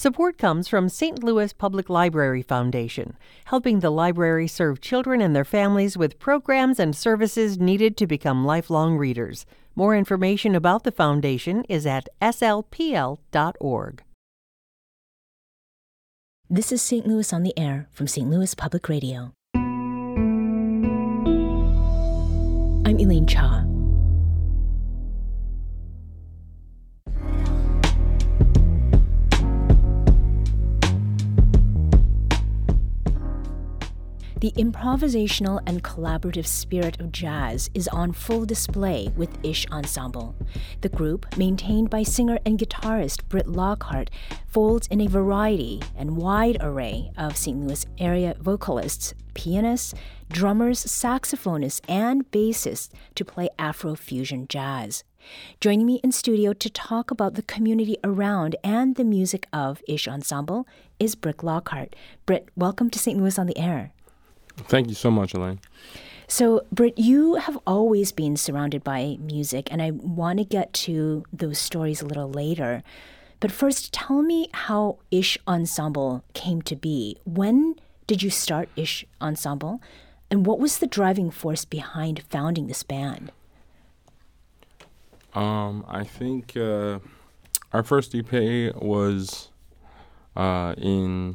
Support comes from St. Louis Public Library Foundation, helping the library serve children and their families with programs and services needed to become lifelong readers. More information about the foundation is at slpl.org. This is St. Louis on the Air from St. Louis Public Radio. I'm Elaine Cha. The improvisational and collaborative spirit of jazz is on full display with Ish Ensemble. The group, maintained by singer and guitarist Britt Lockhart, folds in a variety and wide array of St. Louis area vocalists, pianists, drummers, saxophonists, and bassists to play Afro-fusion jazz. Joining me in studio to talk about the community around and the music of Ish Ensemble is Britt Lockhart. Britt, welcome to St. Louis on the Air. Thank you so much, Elaine. So, Britt, you have always been surrounded by music, and I want to get to those stories a little later. But first, tell me how Ish Ensemble came to be. When did you start Ish Ensemble, and what was the driving force behind founding this band? I think our first EP was in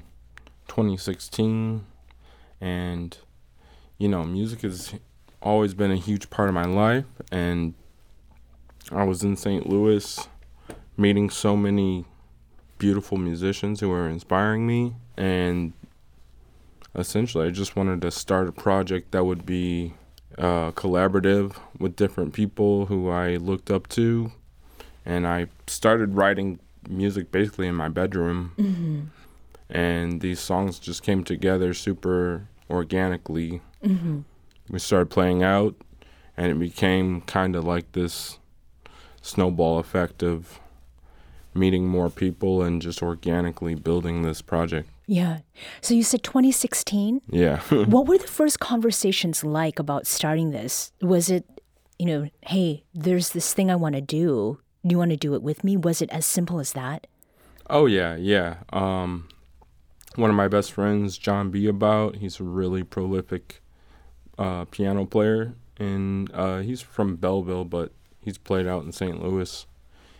2016. And, you know, music has always been a huge part of my life. And I was in St. Louis meeting so many beautiful musicians who were inspiring me. And essentially, I just wanted to start a project that would be collaborative with different people who I looked up to. And I started writing music basically in my bedroom. Mm-hmm. And these songs just came together super organically. Mm-hmm. We started playing out, and it became kind of like this snowball effect of meeting more people and just organically building this project. Yeah. So you said 2016? Yeah. What were the first conversations like about starting this? Was it, hey, there's this thing I want to do. Do you want to do it with me? Was it as simple as that? Oh, yeah. One of my best friends, John Beabout, he's a really prolific piano player, and he's from Belleville, but he's played out in St. Louis.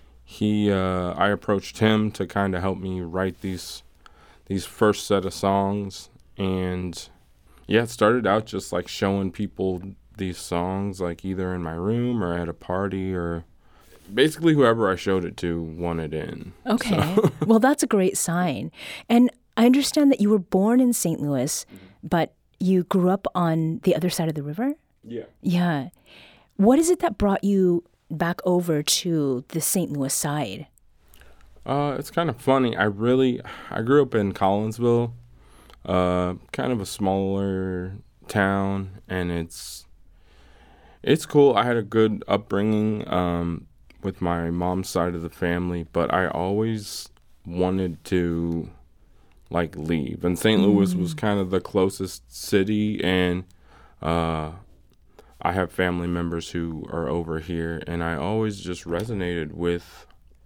I approached him to kind of help me write these first set of songs, and yeah, it started out just like showing people these songs, like either in my room or at a party, or basically whoever I showed it to wanted in. Okay, so. Well, that's a great sign. And I understand that you were born in St. Louis, but you grew up on the other side of the river? Yeah. Yeah. What is it that brought you back over to the St. Louis side? It's kind of funny. I grew up in Collinsville, kind of a smaller town, and it's cool. I had a good upbringing with my mom's side of the family, but I always wanted to leave. And St. Louis was kind of the closest city, and I have family members who are over here, and I always just resonated with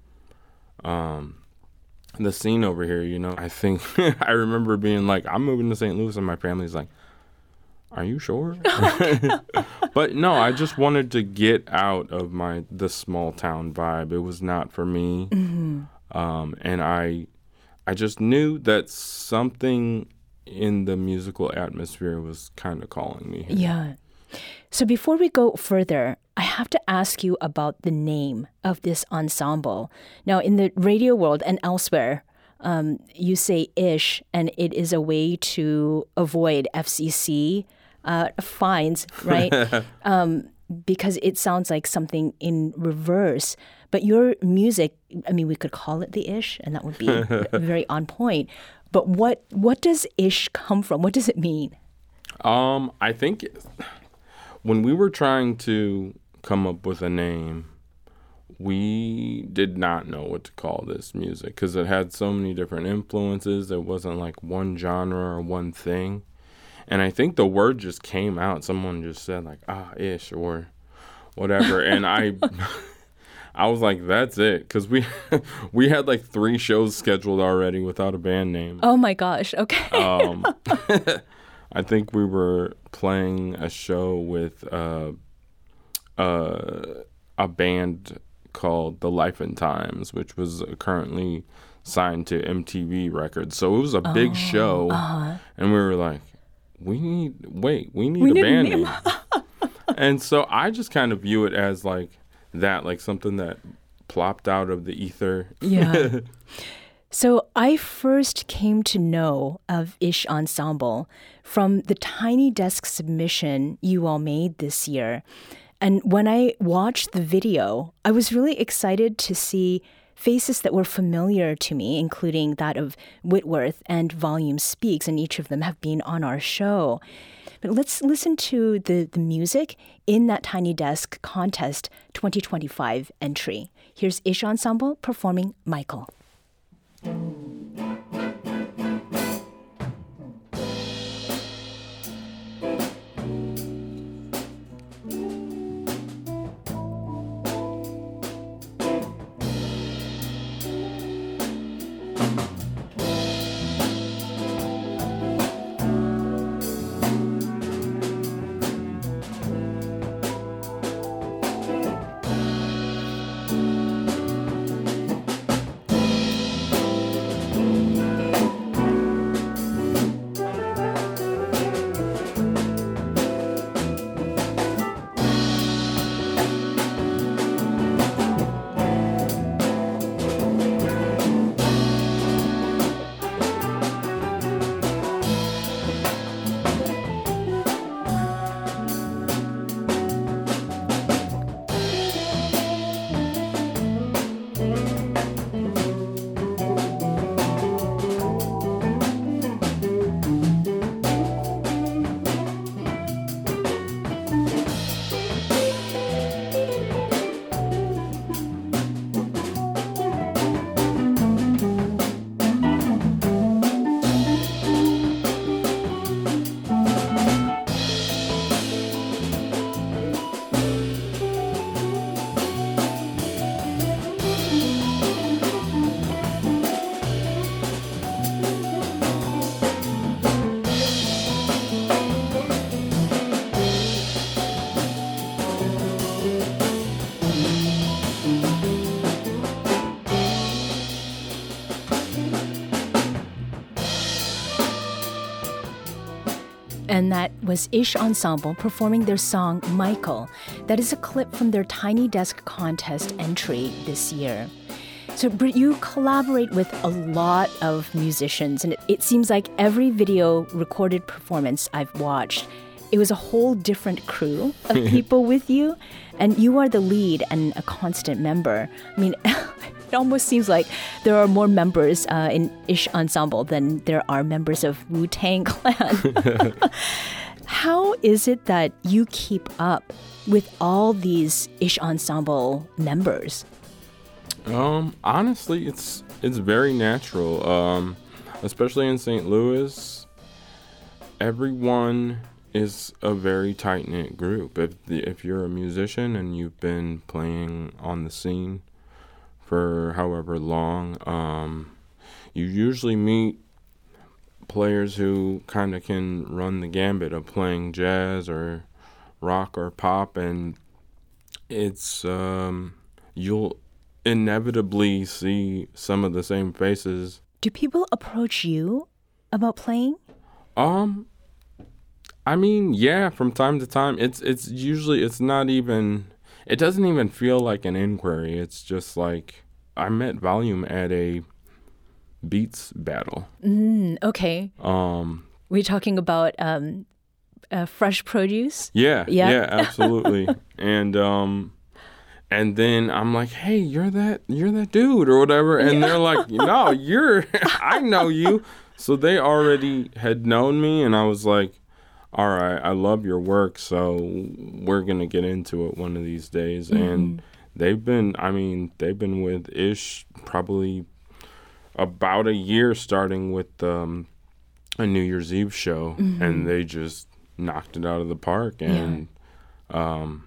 the scene over here, I think I remember being like, I'm moving to St. Louis, and my family's like, are you sure? But no, I just wanted to get out of the small town vibe. It was not for me. Mm-hmm. And I just knew that something in the musical atmosphere was kind of calling me here. Yeah. So before we go further, I have to ask you about the name of this ensemble. Now, in the radio world and elsewhere, you say Ish, and it is a way to avoid FCC fines, right? Because it sounds like something in reverse. But your music, we could call it the Ish, and that would be very on point. But what does Ish come from? What does it mean? I think when we were trying to come up with a name, we did not know what to call this music because it had so many different influences. It wasn't like one genre or one thing. And I think the word just came out. Someone just said ish or whatever. And I was like, that's it, because we had like 3 shows scheduled already without a band name. Oh my gosh. Okay. I think we were playing a show with a band called The Life and Times, which was currently signed to MTV Records. So it was a big show, and we were like, we need a band name. And so I just kind of view it as like that, like something that plopped out of the ether. Yeah. So I first came to know of Ish Ensemble from the Tiny Desk submission you all made this year. And when I watched the video, I was really excited to see faces that were familiar to me, including that of Whitworth and Volume Speaks, and each of them have been on our show. But let's listen to the music in that Tiny Desk Contest 2025 entry. Here's Ish Ensemble performing Michael. And that was Ish Ensemble performing their song Michael. That is a clip from their Tiny Desk Contest entry this year. So, Britt, you collaborate with a lot of musicians, and it seems like every video recorded performance I've watched, it was a whole different crew of people with you, and you are the lead and a constant member. I mean, it almost seems like there are more members in Ish Ensemble than there are members of Wu-Tang Clan. How is it that you keep up with all these Ish Ensemble members? Honestly, it's very natural. Especially in St. Louis, everyone is a very tight-knit group. If you're a musician and you've been playing on the scene for however long, you usually meet players who kind of can run the gambit of playing jazz or rock or pop, and it's you'll inevitably see some of the same faces. Do people approach you about playing? I mean, yeah, from time to time. It's usually, it doesn't even feel like an inquiry. It's just like, I met Volume at a Beats battle. Okay. We're talking about Fresh Produce? Yeah, absolutely. And then I'm like, hey, you're that dude or whatever. And they're like, no, I know you. So they already had known me, and I was like, all right, I love your work, so we're going to get into it one of these days. Mm-hmm. And they've been with Ish probably about a year, starting with a New Year's Eve show, and they just knocked it out of the park. And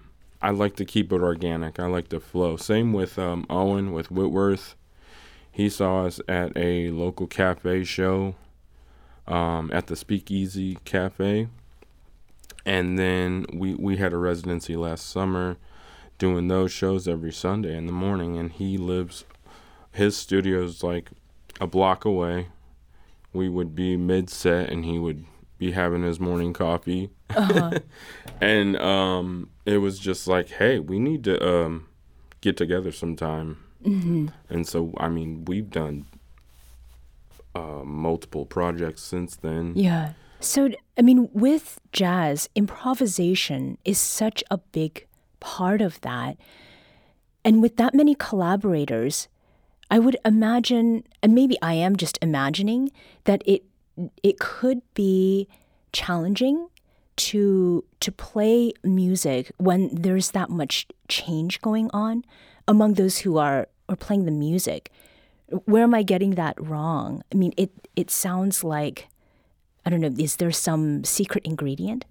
I like to keep it organic. I like to flow. Same with Owen with Whitworth. He saw us at a local cafe show at the Speakeasy Cafe. And then we had a residency last summer doing those shows every Sunday in the morning. And his studio's like a block away. We would be mid-set and he would be having his morning coffee. Uh-huh. And it was just like, hey, we need to get together sometime. Mm-hmm. And so, I mean, we've done multiple projects since then. Yeah. So, I mean, with jazz, improvisation is such a big part of that. And with that many collaborators, I would imagine, and maybe I am just imagining, that it could be challenging to play music when there's that much change going on among those who are playing the music. Where am I getting that wrong? I mean, it sounds like, I don't know, is there some secret ingredient?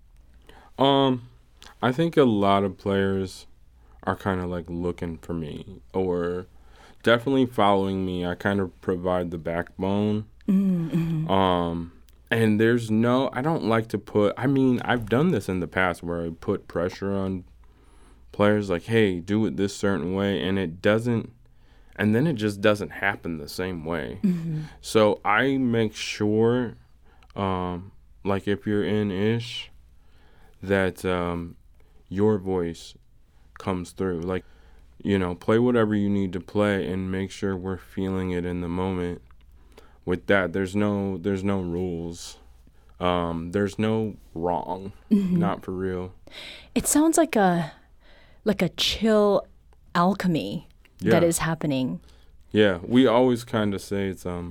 I think a lot of players are kind of like looking for me or definitely following me. I kind of provide the backbone. Mm-hmm. And I don't like to I've done this in the past where I put pressure on players like, hey, do it this certain way, and then it just doesn't happen the same way. Mm-hmm. So I make sure, like if you're in Ish, that your voice comes through. Like, play whatever you need to play and make sure we're feeling it in the moment. With that, there's no rules. There's no wrong. Mm-hmm. Not for real. It sounds like a chill alchemy that is happening. Yeah, we always kind of say it's a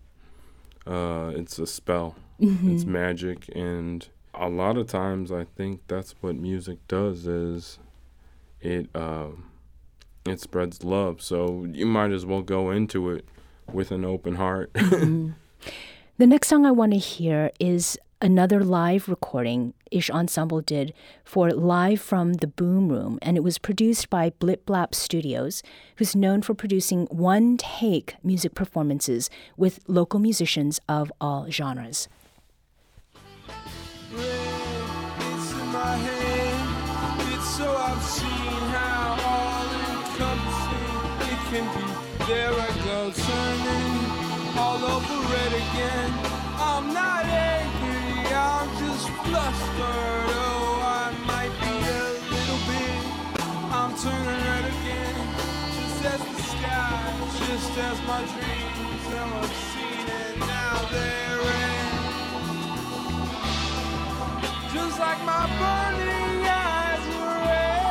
spell. Mm-hmm. It's magic, and a lot of times I think that's what music does is it spreads love. So you might as well go into it with an open heart. Mm-hmm. The next song I want to hear is another live recording Ish Ensemble did for Live from the Boom Room, and it was produced by Blip Blap Studios, who's known for producing one-take music performances with local musicians of all genres. It's in my head. It's so obscene how all-encompassing it can be. There I go, turning all over it again. I'm not angry, I'm just flustered. Oh, I might be a little bit. I'm turning red again, just as the sky, just as my dreams are obscene, and now they're red. Just like my burning eyes are red.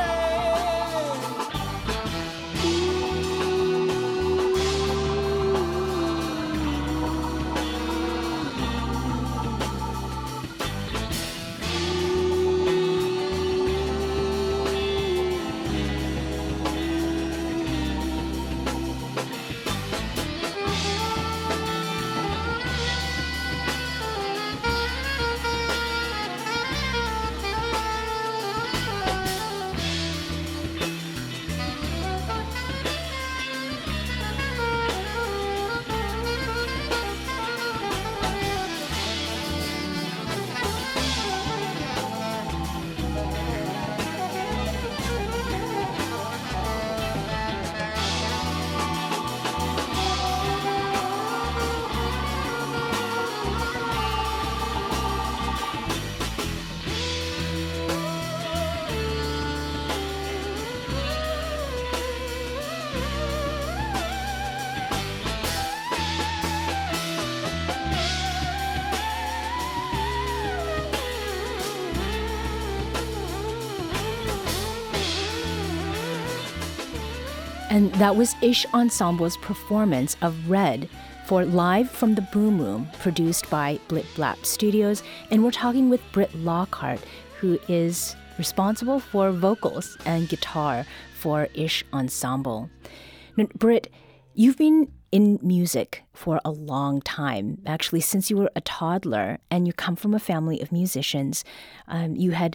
And that was Ish Ensemble's performance of Red for Live from the Boom Room, produced by Blip Blap Studios. And we're talking with Britt Lockhart, who is responsible for vocals and guitar for Ish Ensemble. Now, Britt, you've been in music for a long time, actually since you were a toddler, and you come from a family of musicians. You had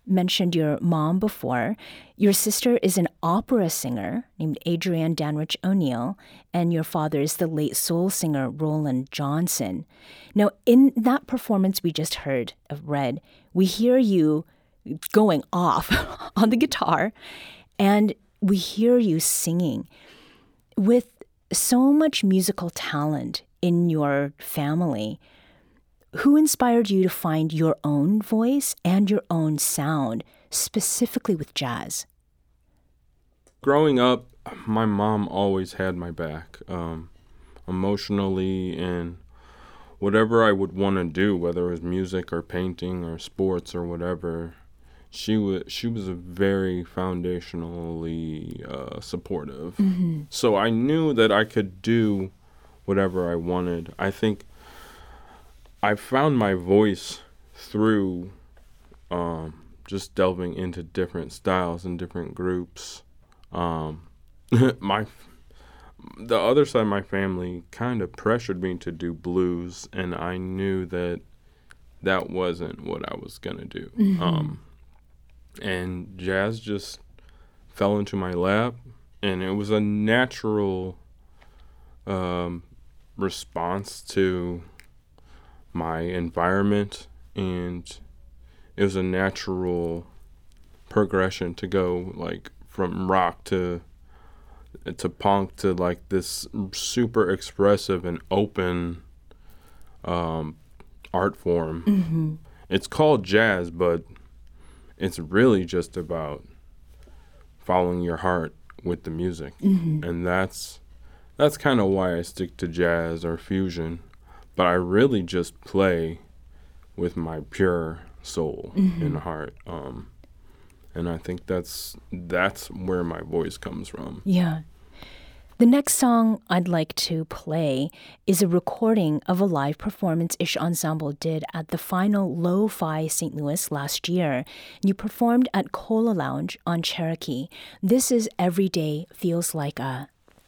mentioned your mom before. Your sister is an opera singer named Adrienne Danrich O'Neill, and your father is the late soul singer Roland Johnson. Now, in that performance we just heard of Red, we hear you going off on the guitar, and we hear you singing. With so much musical talent in your family, who inspired you to find your own voice and your own sound, specifically with jazz? Growing up, my mom always had my back, emotionally, and whatever I would want to do, whether it was music or painting or sports or whatever, she was a very foundationally supportive. Mm-hmm. So I knew that I could do whatever I wanted. I think I found my voice through just delving into different styles and different groups. The other side of my family kind of pressured me to do blues, and I knew that that wasn't what I was gonna do. Mm-hmm. And jazz just fell into my lap, and it was a natural response to my environment, and it was a natural progression to go like from rock to punk to like this super expressive and open art form. Mm-hmm. It's called jazz, but it's really just about following your heart with the music. Mm-hmm. And that's kind of why I stick to jazz or fusion. But I really just play with my pure soul mm-hmm. and heart. And I think that's where my voice comes from. Yeah. The next song I'd like to play is a recording of a live performance Ish Ensemble did at the final Lo-Fi St. Louis last year. You performed at Cola Lounge on Cherokee. This is Every Day Feels Like a...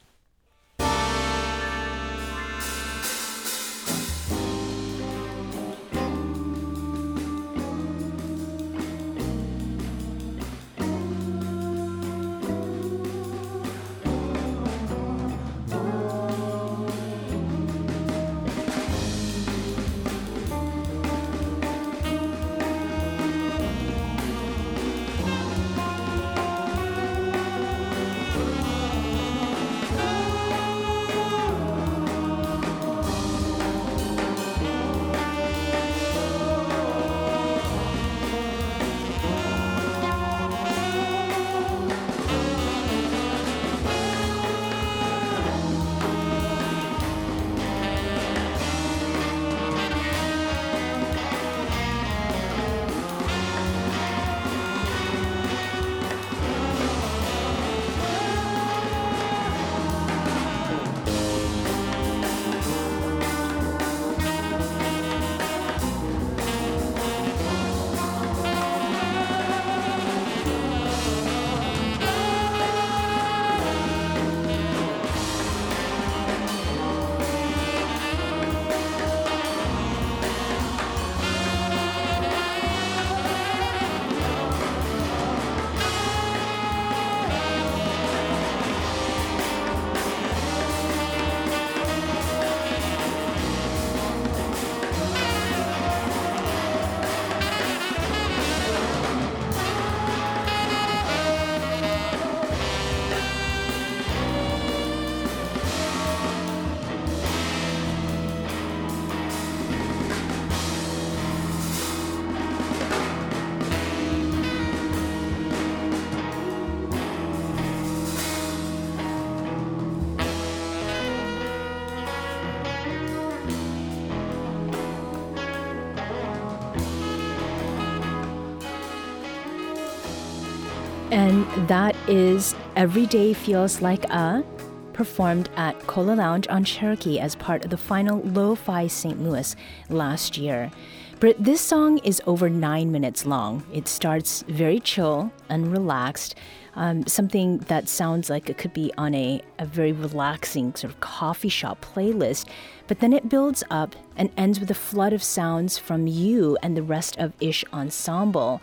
And that is Every Day Feels Like a, performed at Cola Lounge on Cherokee as part of the final Lo-Fi St. Louis last year. But this song is over 9 minutes long. It starts very chill and relaxed, something that sounds like it could be on a very relaxing sort of coffee shop playlist. But then it builds up and ends with a flood of sounds from you and the rest of Ish Ensemble.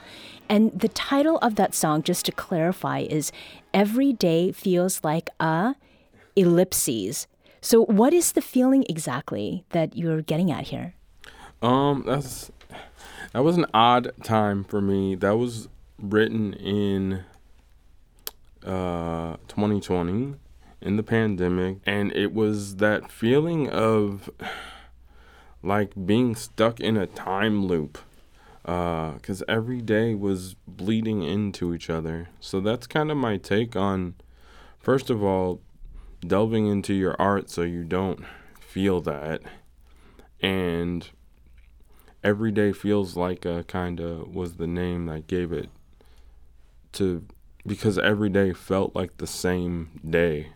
And the title of that song, just to clarify, is Every Day Feels Like a Ellipses. So what is the feeling exactly that you're getting at here? That was an odd time for me. That was written in 2020 in the pandemic, and it was that feeling of like being stuck in a time loop, because every day was bleeding into each other. So that's kind of my take on, first of all, delving into your art so you don't feel that, and Every Day Feels Like a kind of was the name that gave it to, because every day felt like the same day.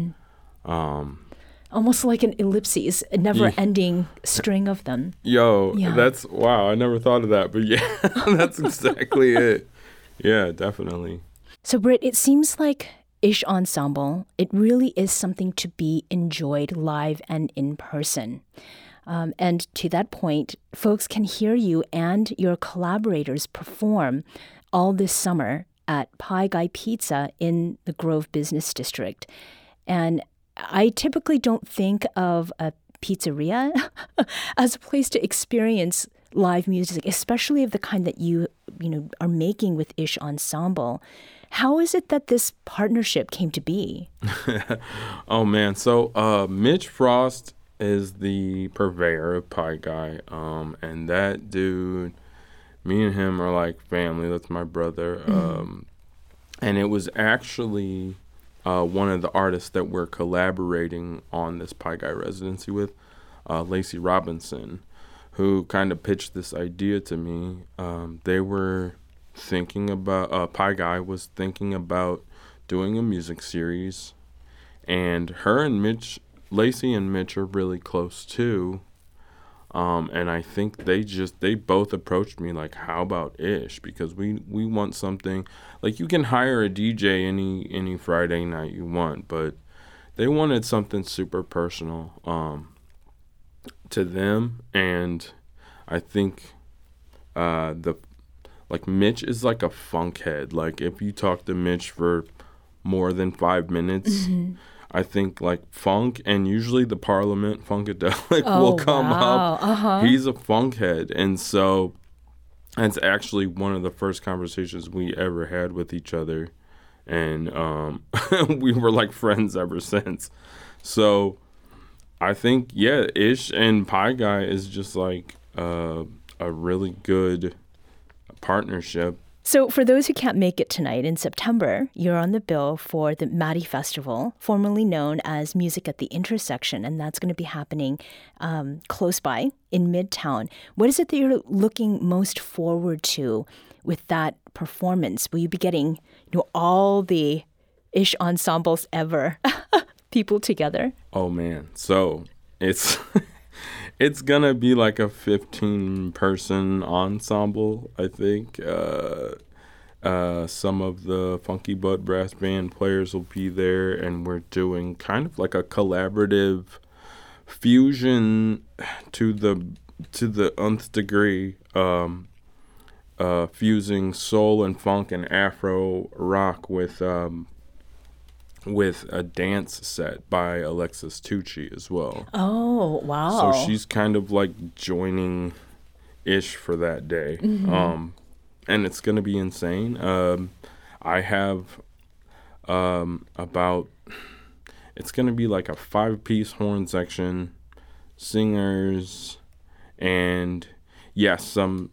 Almost like an ellipses, a never-ending string of them. That's, wow, I never thought of that, but yeah, that's exactly it. Yeah, definitely. So Britt, it seems like Ish Ensemble, it really is something to be enjoyed live and in person. And to that point, folks can hear you and your collaborators perform all this summer at Pie Guy Pizza in the Grove Business District. And I typically don't think of a pizzeria as a place to experience live music, especially of the kind that you are making with Ish Ensemble. How is it that this partnership came to be? Oh, man. So Mitch Frost is the purveyor of Pie Guy. And that dude, me and him are like family. That's my brother. And it was actually one of the artists that we're collaborating on this Pie Guy residency with, Lacey Robinson, who kind of pitched this idea to me. They were thinking about, Pie Guy was thinking about doing a music series, and her and Mitch, Lacey and Mitch are really close too. And I think they both approached me like, how about Ish? Because we want something, like you can hire a DJ any Friday night you want, but they wanted something super personal to them. And I think Mitch is like a funk head. Like if you talk to Mitch for more than 5 minutes, I think like funk and usually the Parliament Funkadelic will come up. He's a funk head. And so it's actually one of the first conversations we ever had with each other. And we were like friends ever since. So I think, yeah, Ish and Pie Guy is just like a really good partnership. So for those who can't make it tonight, in September, you're on the bill for the Maddie Festival, formerly known as Music at the Intersection, and that's going to be happening close by in Midtown. What is it that you're looking most forward to with that performance? Will you be getting all the Ish ensembles ever people together? Oh, man. So it's... It's going to be like a 15-person ensemble, I think. Some of the Funky Butt Brass Band players will be there, and we're doing kind of like a collaborative fusion to the nth degree, fusing soul and funk and Afro rock with a dance set by Alexis Tucci as well. Oh, wow. So she's kind of like joining Ish for that day. And it's going to be insane. I have it's going to be like a 5-piece horn section, singers, and yes, some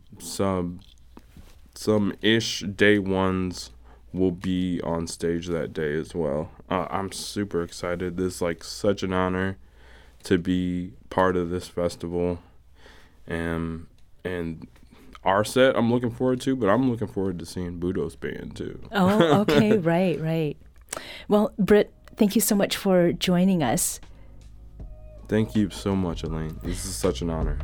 Ish day ones will be on stage that day as well. I'm super excited. This is like such an honor to be part of this festival. And our set I'm looking forward to, but I'm looking forward to seeing Budo's band too. Oh, okay. Right. Well, Britt, thank you so much for joining us. Thank you so much, Elaine. This is such an honor.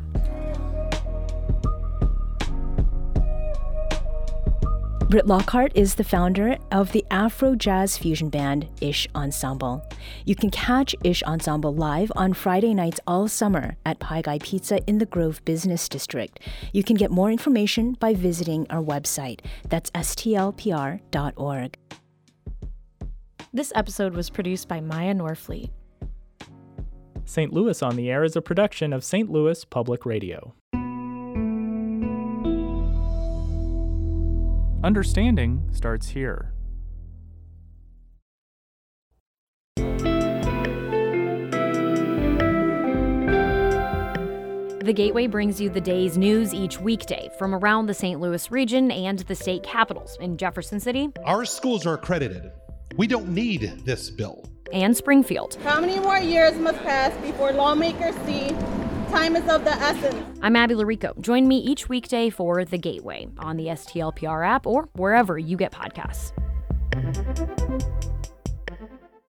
Britt Lockhart is the founder of the Afro Jazz fusion band Ish Ensemble. You can catch Ish Ensemble live on Friday nights all summer at Pie Guy Pizza in the Grove Business District. You can get more information by visiting our website. That's stlpr.org. This episode was produced by Maya Norfleet. St. Louis on the Air is a production of St. Louis Public Radio. Understanding starts here. The Gateway brings you the day's news each weekday from around the St. Louis region and the state capitals in Jefferson City. Our schools are accredited. We don't need this bill. And Springfield. How many more years must pass before lawmakers see time is of the essence? I'm Abby Larico. Join me each weekday for The Gateway on the STLPR app or wherever you get podcasts.